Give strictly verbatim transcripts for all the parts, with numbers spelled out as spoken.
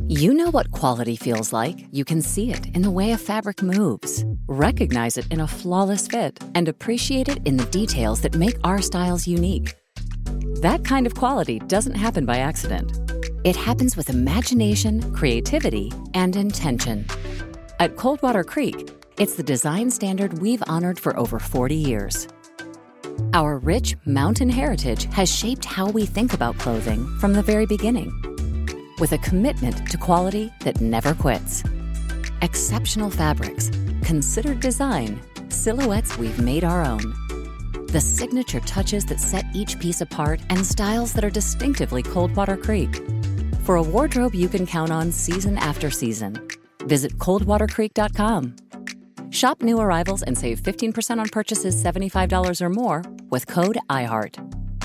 You know what quality feels like. You can see it in the way a fabric moves, recognize it in a flawless fit, and appreciate it in the details that make our styles unique. That kind of quality doesn't happen by accident. It happens with imagination, creativity, and intention. At Coldwater Creek, it's the design standard we've honored for over forty years. Our rich mountain heritage has shaped how we think about clothing from the very beginning, with a commitment to quality that never quits. Exceptional fabrics, considered design, silhouettes we've made our own. The signature touches that set each piece apart and styles that are distinctively Coldwater Creek. For a wardrobe you can count on season after season, visit coldwater creek dot com. Shop new arrivals and save fifteen percent on purchases seventy-five dollars or more with code iHeart.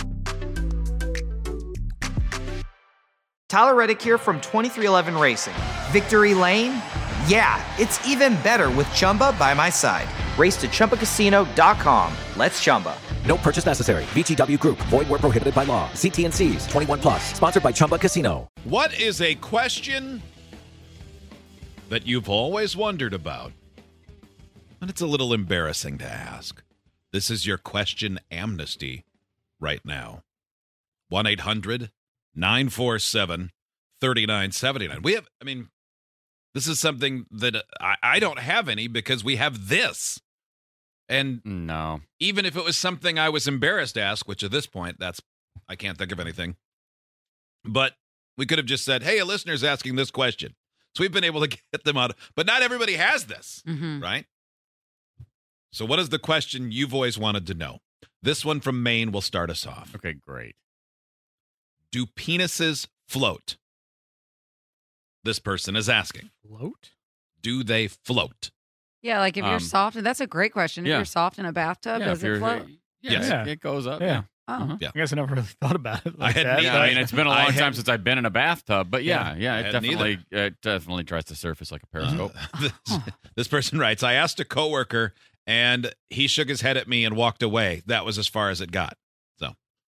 Tyler Reddick here from twenty-three eleven Racing. Victory Lane? Yeah, it's even better with Chumba by my side. Race to Chumba Casino dot com. Let's Chumba. No purchase necessary. V G W Group. Void where prohibited by law. See T and C's. twenty-one plus. Sponsored by Chumba Casino. What is a question that you've always wondered about? And it's a little embarrassing to ask. This is your question amnesty right now. one eight hundred nine four seven three nine seven nine. We have, I mean, this is something that I, I don't have any because we have this. And no, even if it was something I was embarrassed to ask, which at this point, that's, I can't think of anything. But we could have just said, hey, a listener's asking this question. So we've been able to get them out. But not everybody has this, Mm-hmm. right? So what is the question you've always wanted to know? This one from Maine will start us off. Okay, great. Do penises float? This person is asking. Float? Do they float? Yeah, like if you're Um, soft, that's a great question. If yeah. you're soft in a bathtub, Yeah, does if it you're- float? Yeah, Yes. it- it goes up. Yeah. Yeah. Oh, Uh-huh. Yeah. I guess I never really thought about it like I hadn't that. either. Yeah, I mean, it's been a I long had- time since I've been in a bathtub, but yeah, yeah, I it hadn't definitely it definitely tries to surface like a periscope. this, this person writes, I asked a coworker and he shook his head at me and walked away. That was as far as it got. So,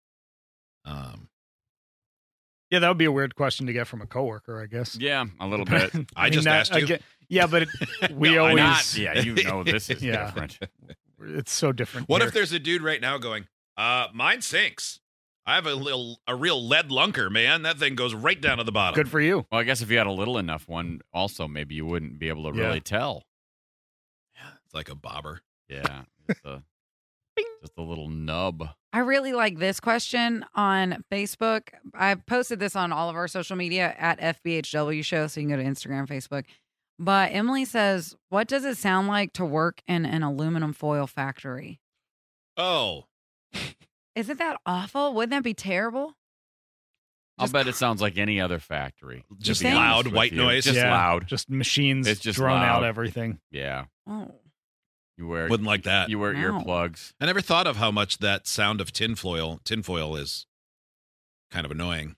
um, Yeah, that would be a weird question to get from a coworker, I guess. Yeah, a little bit. I just that- asked you. get- yeah, but it, we No, always. not- yeah, you know this is Yeah. different. It's so different. What here. if there's a dude right now going, uh, mine sinks. I have a little, a real lead lunker, man. That thing goes right down to the bottom. Good for you. Well, I guess if you had a little enough one, also maybe you wouldn't be able to Yeah. really tell. It's like a bobber. Yeah, just a, just a little nub. I really like this question on Facebook. I posted this on all of our social media at F B H W show, so you can go to Instagram, Facebook. But Emily says, what does it sound like to work in an aluminum foil factory? Oh, Isn't that awful? Wouldn't that be terrible? I'll Just- bet it sounds like any other factory. to Just be honest loud with white you. noise? Just Yeah, loud. Just machines It's just drone out loud. everything. Yeah. Oh, You wear wouldn't like that. you wear No. earplugs. I never thought of how much that sound of tinfoil, tinfoil is kind of annoying.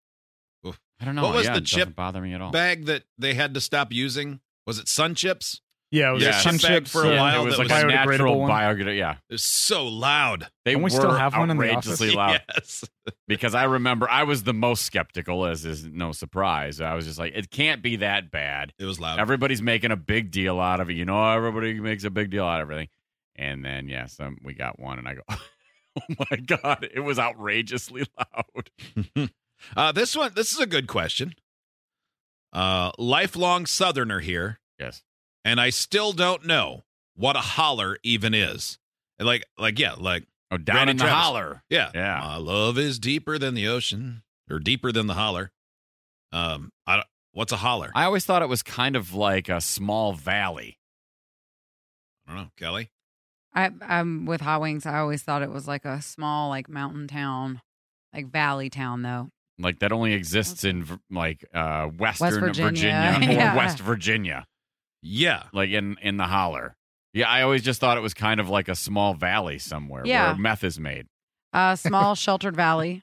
I don't know. What was yeah, the it chip doesn't bother me at all. Bag that they had to stop using? Was it Sun Chips? Yeah, it was Yeah, sun chip bag chips for a yeah. while It was that like was a natural biodegradable one. biodegradable. Yeah, It was so loud. they Don't we were still have one in the outrageously office? loud. Yes. Because I remember I was the most skeptical, as is no surprise. I was just like, it can't be that bad. It was loud. Everybody's making a big deal out of it. You know, everybody makes a big deal out of everything. And then, yeah, some, we got one, and I go, oh my God, it was outrageously loud. uh, this one, this is a good question. Uh, lifelong Southerner here, Yes. and I still don't know what a holler even is. And like, like, yeah, like, Oh, down Randy in the Travis. holler. yeah, Yeah. My love is deeper than the ocean, or deeper than the holler. Um, I don't, what's a holler? I, I always thought it was kind of like a small valley. don't know, Kelly. I, I'm with Hot Wings. I always thought it was like a small, like mountain town, like valley town, though. Like that only exists in v- like uh, Western Virginia. Virginia, or Yeah. West Virginia, Yeah, like in, in the holler. Yeah, I always just thought it was kind of like a small valley somewhere Yeah. where meth is made. Uh, small sheltered valley.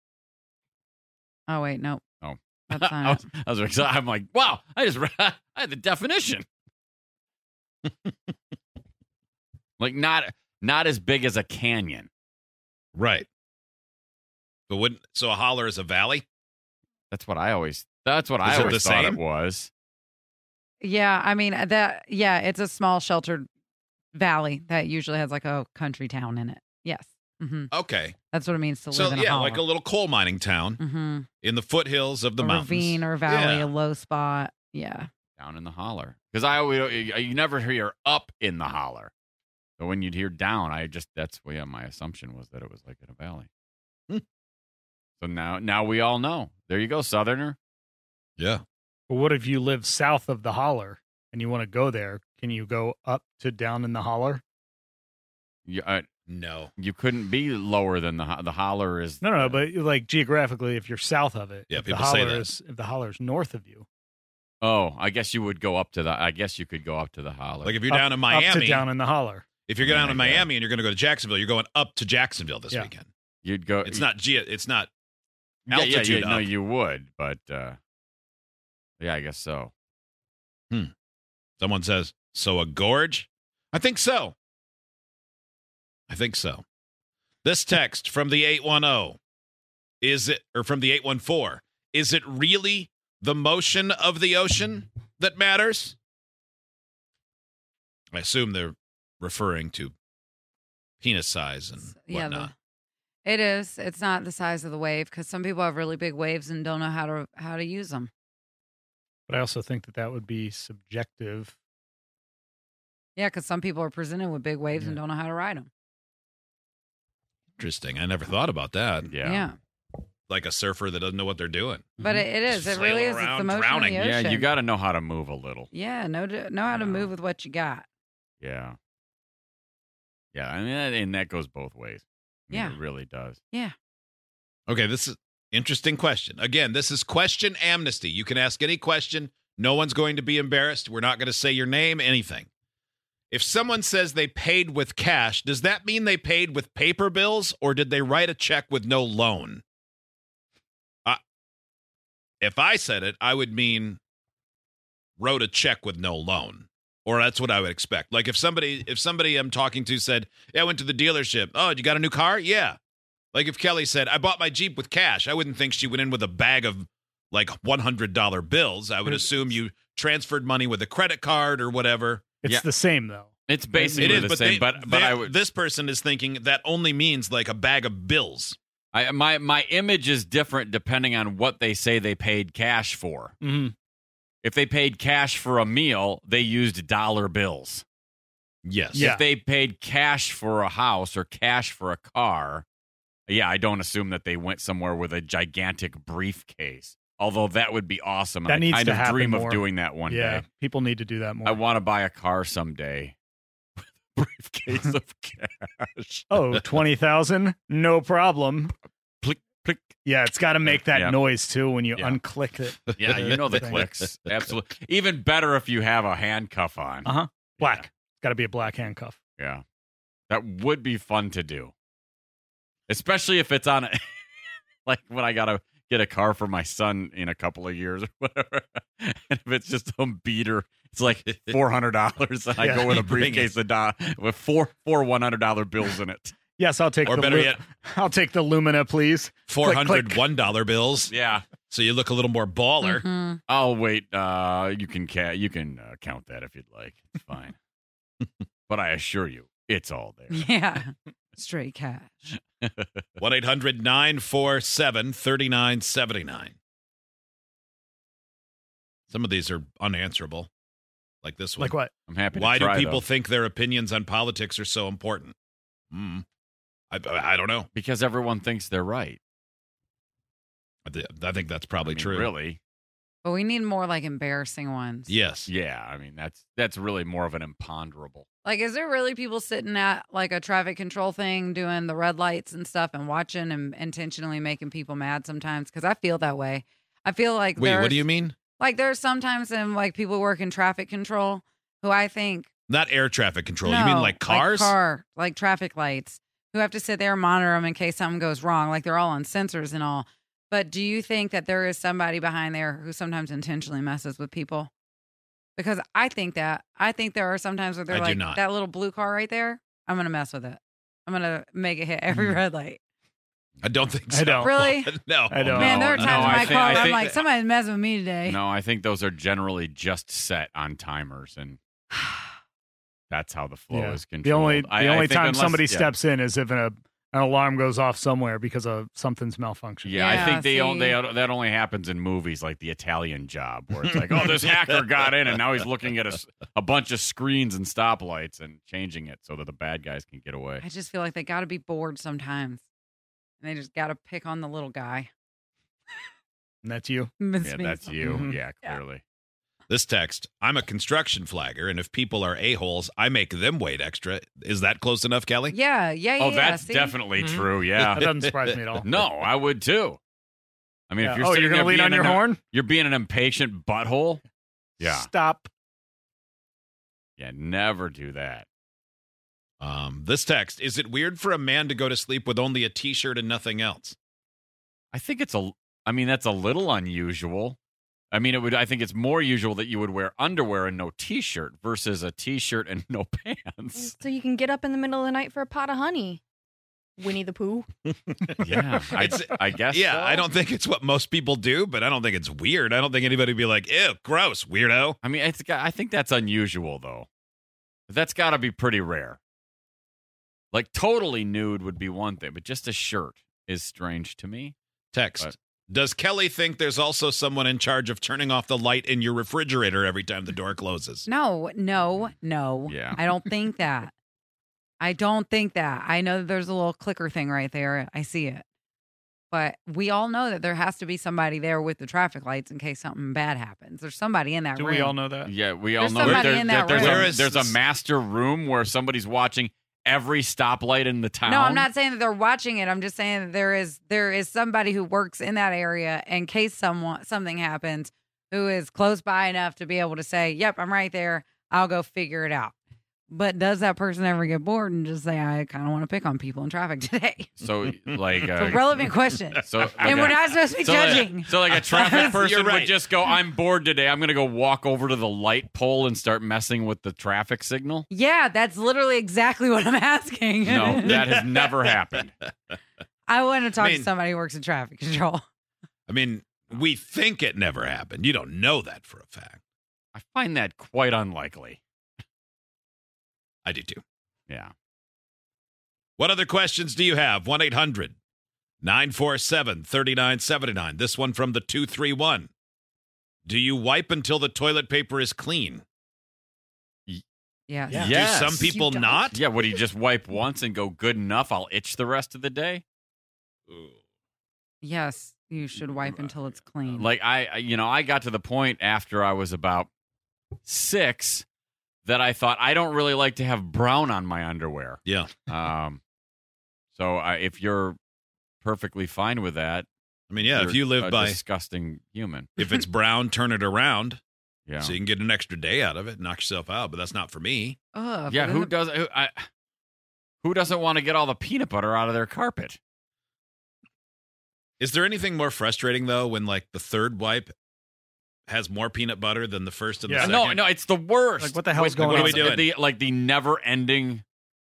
Oh wait, no. Oh. That's I not was, I was excited. I'm like, wow, I just read, I had the definition. Like not not as big as a canyon. right. But wouldn't so a holler is a valley? That's what I always. That's what Is I it always the thought same? it was. Yeah, I mean that. Yeah, it's a small sheltered valley that usually has like a country town in it. Yes, hmm Okay. that's what it means to So, live in a yeah, holler. like a little coal mining town hmm in the foothills of the a mountains. ravine or valley, Yeah. a low spot. Yeah, Down in the holler. Because I always, you never hear up in the holler. So when you'd hear down, I just, that's where yeah, my assumption was that it was like in a valley. Hmm. So now, now we all know. There you go, Southerner. Yeah. But what if you live south of the holler and you want to go there? Can you go up to down in the holler? You, uh, No. you couldn't be lower than the ho- the holler is. No, no, no. But like geographically, if you're south of it, Yeah, if the people say holler that. is if the holler's north of you, Oh, I guess you would go up to the. I guess you could go up to the holler. Like if you're up- down in up Miami, to down in the holler. if you're Yeah, down in I guess. Miami and you're going to go to Jacksonville, you're going up to Jacksonville this Yeah. weekend. You'd go. It's not ge- It's not Yeah, yeah, altitude yeah, no, up. you would, but uh, yeah, I guess so. Someone says, so a gorge? I think so. I think so. This text from the eight one zero, is it, or from the eight one four, is it really the motion of the ocean that matters? I assume they're referring to penis size and yeah. whatnot. The, it is. It's not the size of the wave because some people have really big waves and don't know how to how to use them. But I also think that that would be subjective. Yeah, because some people are presented with big waves and Yeah. don't know how to ride them. Interesting. I never thought about that. Yeah, Yeah, Like a surfer that doesn't know what they're doing. but it, it is. Just It really sail is. It's around the motion drowning. of the yeah. ocean. You got to know how to move a little. Yeah, know to, know how to Yeah. move with what you got. Yeah, yeah. I mean, that- and that goes both ways. I mean, Yeah. it really does. Yeah. Okay, this is interesting question. Again, this is question amnesty. You can ask any question. No one's going to be embarrassed. We're not going to say your name, anything. If someone says they paid with cash, does that mean they paid with paper bills or did they write a check with no loan? Uh, if I said it, I would mean wrote a check with no loan. Or that's what I would expect. Like if somebody if somebody I'm talking to said, yeah, I went to the dealership. Oh, you got a new car? Yeah. Like if Kelly said, I bought my Jeep with cash, I wouldn't think she went in with a bag of like one hundred dollar bills. I would assume you transferred money with a credit card or whatever. It's Yeah. the same though. It's It basically is, the but, same. they, but but they- I would. this person is thinking that only means like a bag of bills. I, my my image is different depending on what they say they paid cash for. Mm-hmm. If they paid cash for a meal, they used dollar bills. Yes. Yeah. If they paid cash for a house or cash for a car, yeah, I don't assume that they went somewhere with a gigantic briefcase. Although that would be awesome. That and needs I kind to of happen dream more. of doing that one Yeah, day. people need to do that more. I want to buy a car someday with a briefcase of cash. Oh, twenty thousand? No problem. Click, click. Yeah, it's got to make that Yeah. noise too when you Yeah. unclick it. Yeah, you know the thing. clicks. Absolutely. Even better if you have a handcuff on. Uh huh. Black. It's got to be a black handcuff. Yeah. That would be fun to do. Especially if it's on a, like when I got to get a car for my son in a couple of years or whatever. And if it's just some beater, it's like four hundred dollars. And I Yeah. go with a You bring briefcase of do- with four four one hundred dollar bills in it. Yes, I'll take Or the better Lu- yet- I'll take the Lumina, please. four hundred click. one dollar bills. Yeah. So you look a little more baller. Mhm. I'll wait. Uh, you can ca- you can uh, count that if you'd like. It's fine. But I assure you, it's all there. Yeah. Straight cash. one eight hundred nine four seven three nine seven nine. Some of these are unanswerable, like this one. Like what? I'm happy to Why do try, people though. think their opinions on politics are so important? Hmm. I, I don't know. Because everyone thinks they're right. I thi- I think that's probably I mean, true. Really? But we need more like embarrassing ones. Yes. Yeah. I mean, that's that's really more of an imponderable. Like, is there really people sitting at like a traffic control thing doing the red lights and stuff and watching and intentionally making people mad sometimes? Because I feel that way. I feel like Wait, there's, what do you mean? Like there's sometimes in like people who work in traffic control who I think Not air traffic control. no, you mean like cars? car, like traffic lights, who have to sit there and monitor them in case something goes wrong. Like they're all on sensors and all. But do you think that there is somebody behind there who sometimes intentionally messes with people? Because I think that. I think there are sometimes where they're I do like, not. that little blue car right there, I'm going to mess with it. I'm going to make it hit every Mm. red light. I don't think so. I don't. Really? No. I don't. Man, there are no, times no, in I my think- car I where I'm think- like, somebody's messing with me today. No, I think those are generally just set on timers, and that's how the flow Yeah. is controlled. The only the I- I only think time unless- somebody yeah. steps in is if an, a, an alarm goes off somewhere because of something's malfunctioning. Yeah, I Yeah, think they, on, see. they that only happens in movies like The Italian Job, where it's like, oh, this hacker got in and now he's looking at a, s- a bunch of screens and stoplights and changing it so that the bad guys can get away. I just feel like they got to be bored sometimes. And they just got to pick on the little guy. And that's you. It's Yeah, me. that's you. Mhm. Yeah, clearly. This text, I'm a construction flagger, and if people are a-holes, I make them wait extra. Is that close enough, Kelly? Yeah, yeah, yeah. Oh, that's see? definitely Mhm. true. Yeah. That doesn't surprise me at all. No, I would too. I mean, Yeah. if you're oh, sitting you're gonna there lean being on your an- horn? you're being an impatient butthole. Yeah, Stop. yeah, never do that. Um, this text, is it weird for a man to go to sleep with only a T-shirt and nothing else? I think it's a. I mean, that's a little unusual. I mean, it would. I think it's more usual that you would wear underwear and no T-shirt versus a T-shirt and no pants. So you can get up in the middle of the night for a pot of honey. Winnie the Pooh. Yeah, I, It's- I guess. Yeah, so. I don't think it's what most people do, but I don't think it's weird. I don't think anybody would be like, ew, gross, weirdo. I mean, it's, got- I think that's unusual though. That's got to be pretty rare. Like totally nude would be one thing, but just a shirt is strange to me. Text, But- does Kelly think there's also someone in charge of turning off the light in your refrigerator every time the door closes? No, no, no. Yeah. I don't think that. I don't think that. I know that there's a little clicker thing right there. I see it. But we all know that there has to be somebody there with the traffic lights in case something bad happens. There's somebody in that Do room. we all know that? Yeah, we all There's know that, somebody there, in that that there's, room. a, Where is there's a this? master room where somebody's watching every stoplight in the town. No, I'm not saying that they're watching it. I'm just saying that there is there is somebody who works in that area in case someone something happens who is close by enough to be able to say, "Yep, I'm right there. I'll go figure it out." But does that person ever get bored and just say, "I kind of want to pick on people in traffic today"? So, like, It's uh, a relevant question. so, like and a- we're not supposed to be so like- judging. so, like, a traffic person You're right. would just go, "I'm bored today. I'm going to go walk over to the light pole and start messing with the traffic signal." Yeah, that's literally exactly what I'm asking. No, that has never happened. I want to talk I mean- to somebody who works in traffic control. I mean, we think it never happened. You don't know that for a fact. I find that quite unlikely. I do too. Yeah. What other questions do you have? one eight hundred nine four seven three nine seven nine. This one from the two three one. Do you wipe until the toilet paper is clean? Yes. Yeah. Yes. Do some people don't? not? Yeah, would you just wipe once and go good enough? I'll itch the rest of the day. Yes, you should wipe until it's clean. Like I, I- you know, I got to the point after I was about six that I thought I don't really like to have brown on my underwear. Yeah. Um, so I, if you're perfectly fine with that, I mean, yeah, if you're you live a by, disgusting human. if it's brown, turn it around Yeah. so you can get an extra day out of it, knock yourself out. But that's not for me. Ugh, yeah. but Who then the- does? Who, I, who doesn't want to get all the peanut butter out of their carpet? Is there anything more frustrating, though, when like the third wipe has more peanut butter than the first and Yeah. the No, second? no, it's the worst. Like, what the hell's Wait, going What are we it's doing? The, like the never-ending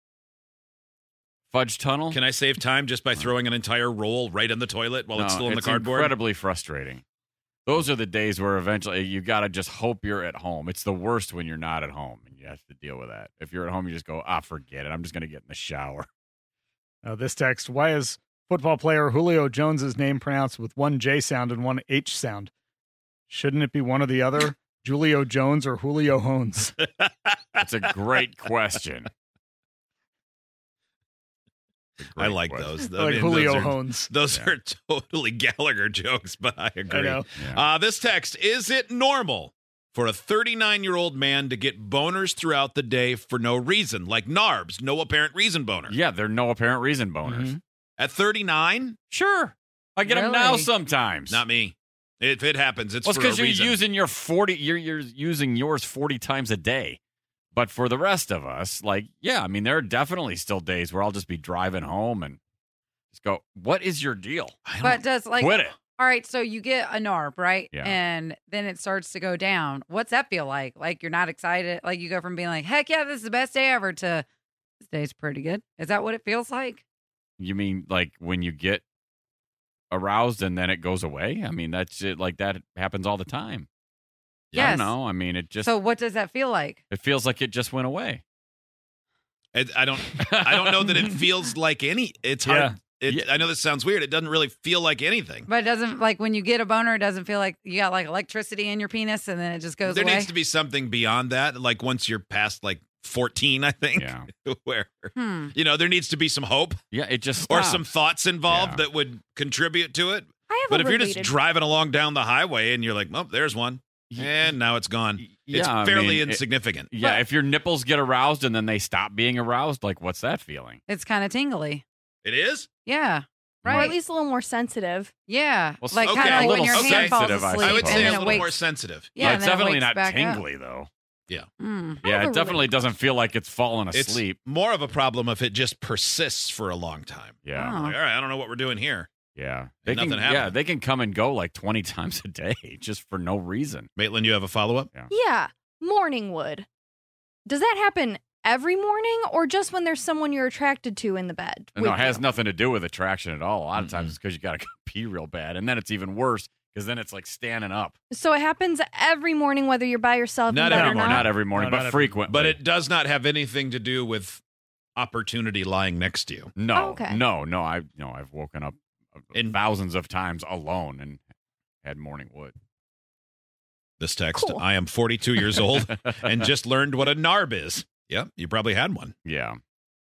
fudge tunnel. Can I save time just by throwing an entire roll right in the toilet while it's No, still in the cardboard? Incredibly frustrating. Those are the days where eventually you got to just hope you're at home. It's the worst when you're not at home and you have to deal with that. If you're at home, you just go, ah, forget it. I'm just going to get in the shower. Uh, this text, why is football player Julio Jones's name pronounced with one J sound and one H sound? Shouldn't it be one or the other? Julio Jones or Julio Hones? That's a great question. It's a I great like question. those. I like mean, Julio those are, Hones. Those Yeah. are totally Gallagher jokes, but I agree. I know. Yeah. Uh, this text, is it normal for a thirty-nine-year-old man to get boners throughout the day for no reason, like N A R Bs, no apparent reason boner? Yeah, there are no apparent reason boners. Mhm. At thirty-nine? Sure. I get them now Really? sometimes. Not me. If it happens, it's Well, it's for a because you're reason. using your forty. You're you're using yours forty times a day. But for the rest of us, like, yeah, I mean, there are definitely still days where I'll just be driving home and just go, "What is your deal? I But don't- does like Quit it." all right, so you get a N A R B, right? Yeah. And then it starts to go down. What's that feel like? Like you're not excited? Like you go from being like, heck yeah, this is the best day ever to this day's pretty good. Is that what it feels like? You mean like when you get aroused and then it goes away? I mean, that's it. Like that happens all the time. I Yes. don't know. I mean, it just So what does that feel like? it feels like it just went away. I, I don't. I don't know that it feels like any. It's hard. Yeah. It, Yeah. I know this sounds weird. It doesn't really feel like anything. But it doesn't like when you get a boner, it doesn't feel like you got like electricity in your penis and then it just goes There away. needs to be something beyond that. Like once you're past like fourteen, I think. Yeah. Where Hmm. you know there needs to be some hope Yeah, it just or stops. some thoughts involved Yeah. that would contribute to it. I have But a if you're just related- driving along down the highway and you're like, "Oh, there's one," and now it's gone. It's Yeah, I fairly mean, it- insignificant. Yeah, But- if your nipples get aroused and then they stop being aroused, like what's that feeling? It's kind of tingly. It is. Yeah. or Right. at least a little more sensitive. yeah. Well, like okay. kind of A like when little your hand sensitive, falls I asleep I would and say then a it little wakes. more sensitive. Yeah, and it's then it definitely wakes not back up. tingly though. Mm. Yeah, have it a definitely related- doesn't feel like it's fallen It's asleep. more of a problem if it just persists for a long time. Yeah, Oh. Like, all right, I don't know what we're doing here. yeah. They Ain't can, nothing yeah, happening. they can come and go like twenty times a day just for no reason. Maitland, you have a follow up? Yeah, morning wood. Does that happen every morning or just when there's someone you're attracted to in the bed? No, it with has you? nothing to do with attraction at all. A lot of times Mm-mm. it's because you got to pee real bad, and then it's even worse because then it's like standing up. So it happens every morning, whether you're by yourself Not in bed every or Not, not. morning. not every morning, No, but not every- frequently. But it does not have anything to do with opportunity lying next to you. no, Oh, okay. no, no. I no, I've woken up In- thousands of times alone and had morning wood. This text, Cool. I am forty-two years old and just learned what a narb is. Yeah, you probably had one. yeah.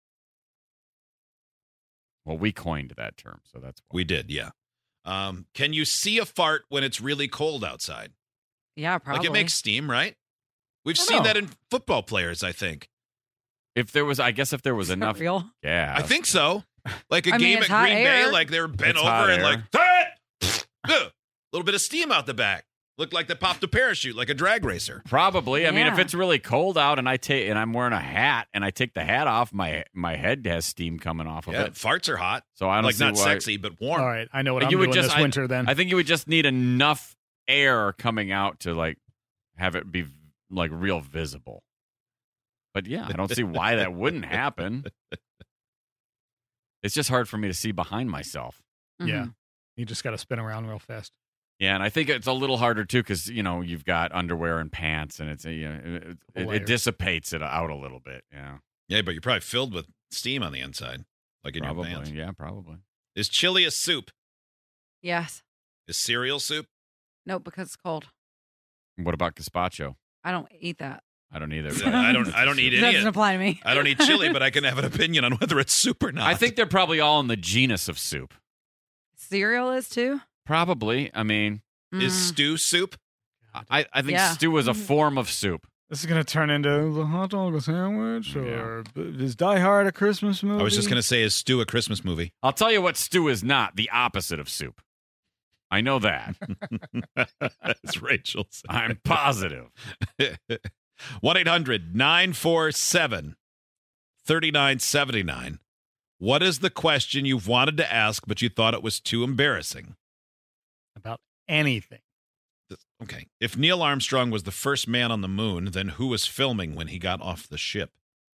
Well, we coined that term, so that's why. We did, yeah. Um, can you see a fart when it's really cold outside? Yeah, probably. Like it makes steam, right? We've I don't seen know. that in football players, I think. If there was, I guess, if there was Is that enough, real. yeah, I think so. Like a I mean, game it's at hot Green air. Bay, like they were bent It's hot over and air. like, a little bit of steam out the back. Looked like they popped a parachute, like a drag racer. Probably. I mean, if Yeah. it's really cold out and I take and I'm wearing a hat and I take the hat off, my my head has steam coming off of Yeah, it. farts are hot. So I don't Like see not why- sexy, but warm. All right, I know what Like, I'm you would doing just- this I- winter then. I think you would just need enough air coming out to like have it be like real visible. But yeah, I don't see why that wouldn't happen. It's just hard for me to see behind myself. Yeah. Mhm. You just got to spin around real fast. Yeah, and I think it's a little harder too because you know you've got underwear and pants, and it's you know, it, it, it Layers. dissipates it out a little bit. Yeah, Yeah, but you're probably filled with steam on the inside, like in probably. your pants. Yeah, probably. Is chili a soup? Yes. Is cereal soup? Nope, because it's cold. What about gazpacho? I don't eat that. I don't either. but- I don't. I don't eat That any. doesn't of- apply to me. I don't eat chili, but I can have an opinion on whether it's soup or not. I think they're probably all in the genus of soup. Cereal is too. Probably. I mean, is Mm. stew soup? I, I think Yeah. stew is a form of soup. This is going to turn into the hot dog sandwich, Yeah. or is Die Hard a Christmas movie? I was just going to say, is stew a Christmas movie? I'll tell you what stew is not, the opposite of soup. I know that. It's Rachel. I'm positive. one eight hundred nine four seven three nine seven nine. What is the question you've wanted to ask, but you thought it was too embarrassing? about anything. Okay. If Neil Armstrong was the first man on the moon, then who was filming when he got off the ship?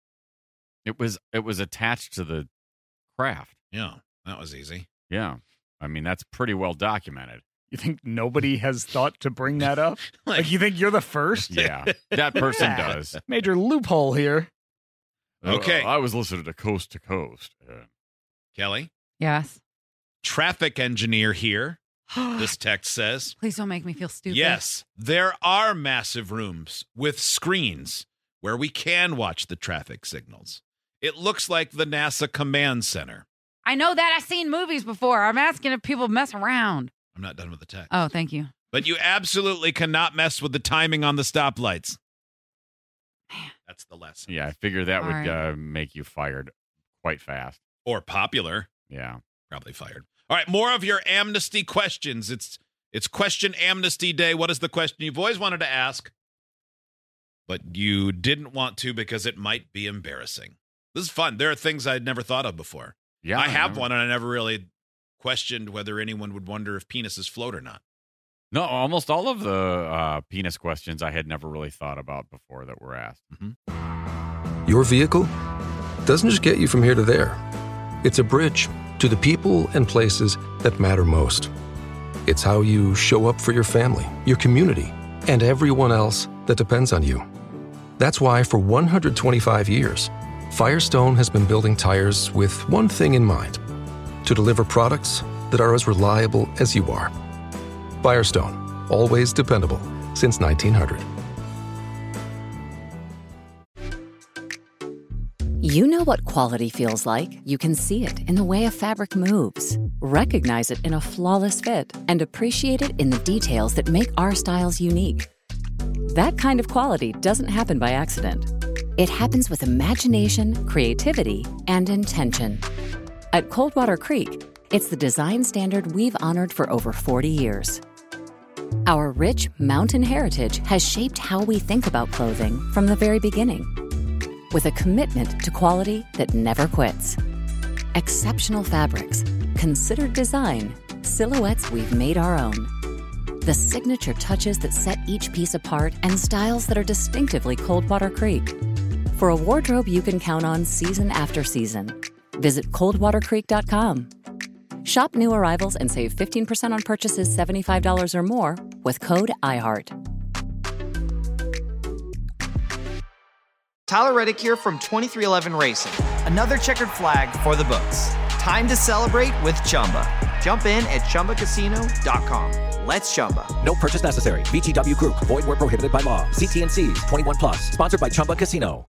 It was it was attached to the craft. Yeah, that was easy. Yeah. I mean, that's pretty well documented. You think nobody has thought to bring that up? Like- like, you think you're the first? Yeah. That person Yeah. does. Major loophole here. Okay. Uh, I was listening to Coast to Coast. Yeah. Kelly, Yes. traffic engineer here. This text says, Please don't make me feel stupid. yes, there are massive rooms with screens where we can watch the traffic signals. It looks like the NASA command center. I know that. I've seen movies before. I'm asking if people mess around. I'm not done with the text. Oh, thank you. But you absolutely cannot mess with the timing on the stoplights. That's the lesson. Yeah, I figure that All would right. uh, make you fired quite fast. Or popular. Yeah. Probably fired. All right, more of your amnesty questions. It's it's question amnesty day. What is the question you've always wanted to ask, but you didn't want to because it might be embarrassing? This is fun. There are things I'd never thought of before. Yeah. I have know. one, and I never really questioned whether anyone would wonder if penises float or not. No, almost all of the uh, penis questions I had never really thought about before that were asked. Your vehicle doesn't just get you from here to there. It's a bridge to the people and places that matter most. It's how you show up for your family, your community, and everyone else that depends on you. That's why for one hundred twenty-five years, Firestone has been building tires with one thing in mind: to deliver products that are as reliable as you are. Firestone, always dependable since nineteen hundred. You know what quality feels like. You can see it in the way a fabric moves, recognize it in a flawless fit, and appreciate it in the details that make our styles unique. That kind of quality doesn't happen by accident. It happens with imagination, creativity, and intention. At Coldwater Creek, it's the design standard we've honored for over forty years. Our rich mountain heritage has shaped how we think about clothing from the very beginning, with a commitment to quality that never quits. Exceptional fabrics, considered design, silhouettes we've made our own. The signature touches that set each piece apart and styles that are distinctively Coldwater Creek. For a wardrobe you can count on season after season, visit coldwater creek dot com. Shop new arrivals and save fifteen percent on purchases seventy-five dollars or more with code iHeart. Tyler Reddick here from twenty-three eleven Racing. Another checkered flag for the books. Time to celebrate with Chumba. Jump in at chumba casino dot com. Let's Chumba. No purchase necessary. V G W Group. Void where prohibited by law. See T N Cs. twenty-one plus. Sponsored by Chumba Casino.